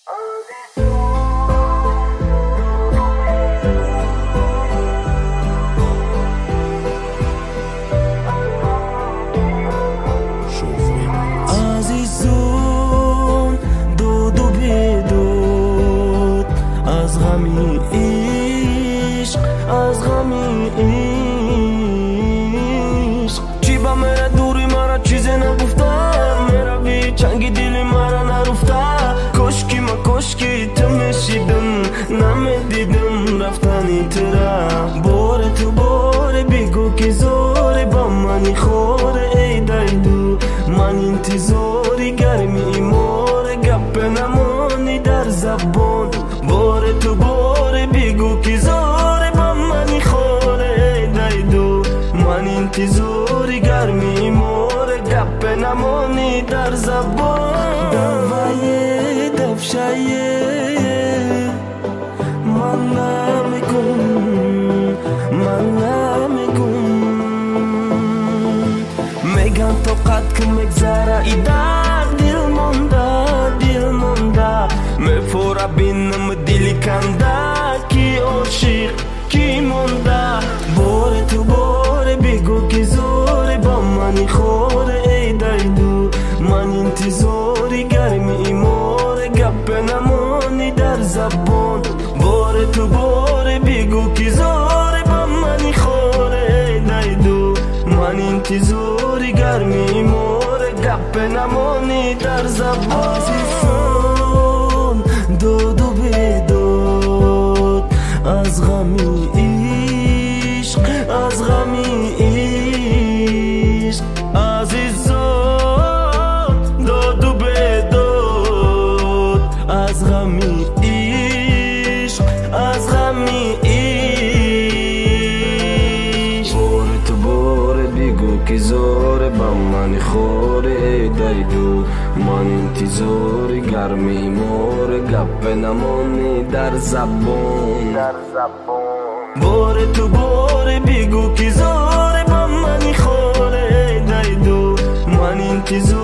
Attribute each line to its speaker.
Speaker 1: عزیزون دود و بیدود از غمی عشق، از غمی عشق. چی با میره دوری مرا چیزی نگفتم، میروی چنگی دلی مرا نرفتم. کشکی ما کشکی تو میشیدم نمیدیدم رفتنی ترا. بار تو بار بگو که زوری با منی خوره ای دایدو. من انتظاری گرمی مور گپ نمانی در زبان. بار تو بار بگو که زوری با منی خوره ای دایدو. من انتظاری گرمی مور گپ نمانی در زبان. دوای دفشایه من نمیگم، من نمیگم. میگن تو قد که مگذره ای در دل مونده، دل مونده. میفوره بینم دلی کنده کی عاشق کی مونده. بار تو بار بگو که زوری با منی خوره ای دایدو. من انتظاری گرمی مور گپ نمانی در زبان. بار تو بار بگو که زوری با منی خوره ای دایدو. من انتظاری گرمی مور گپ نمانی در زبان. عزیزان دود و بیدود از غمی عشق، از غمی عشق. عزیزان دود و بیدود از غمی عشق، از غمی عشق. بار تو بار بگو که زور با من خوره ای دایدو. من انتظاری گرمی مور گپ نمانی در زبان، در زبان. بار تو بار بگو که زور با من خوره ای دایدو. من انتظار